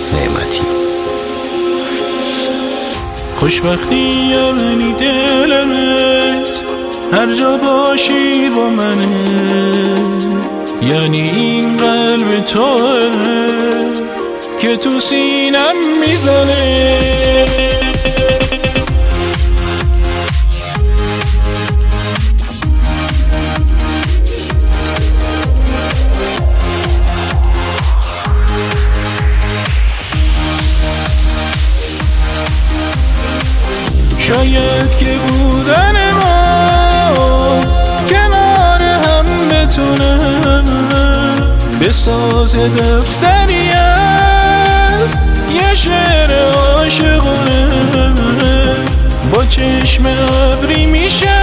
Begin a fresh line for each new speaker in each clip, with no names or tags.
نعمتی.
خوشبختی یعنی دلت هر جا باشی با منه، یعنی این قلب توه که تو سینم میزنه. شاید که بودن ما کنار هم بتونه بساز دفتری از یه شعر عاشقانه. با چشم ابری میشه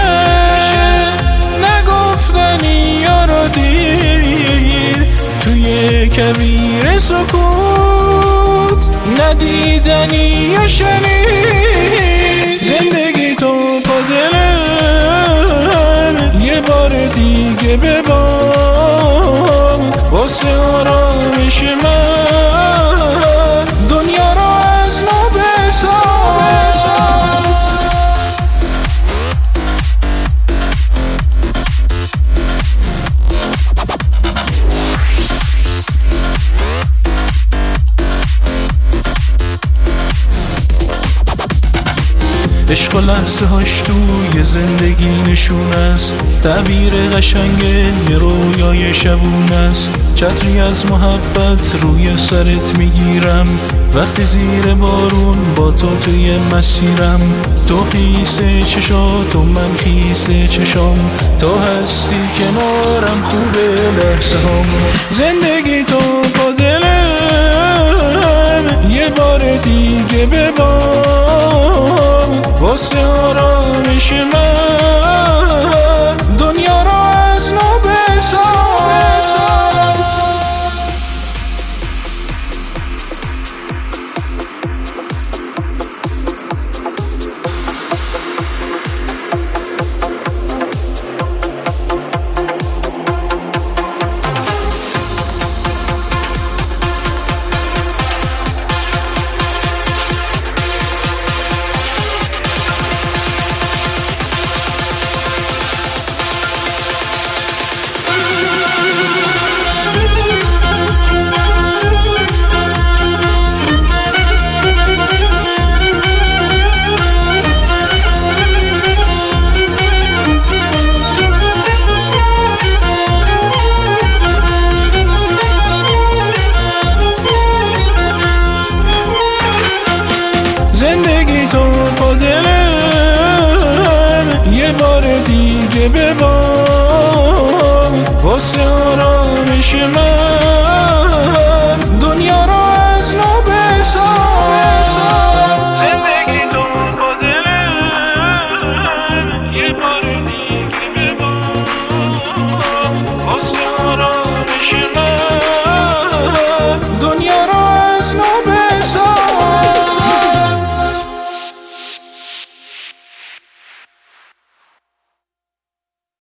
نگفتنی یا رو دید توی کویر سکوت ندیدنی یا شنید. زندگی تو با دلم یه بار دیگه ببام واسه آرامش من دنیا رو از نو بساز. عشق و لحظه هاش توی زندگی نشون است، تعبیر قشنگ یه رویای شبون است. چتری از محبت روی سرت میگیرم وقتی زیر بارون با تو توی مسیرم. تو خیسه چشات و من خیسه چشام، تو هستی کنارم خوبه لحظه هم. زندگی تو با دلم یه بار دیگه ببام واسه آرامش من دنیا رو از نو بساز. زندگی تو با دلم یه بار دیگه ببام واسه آرامش من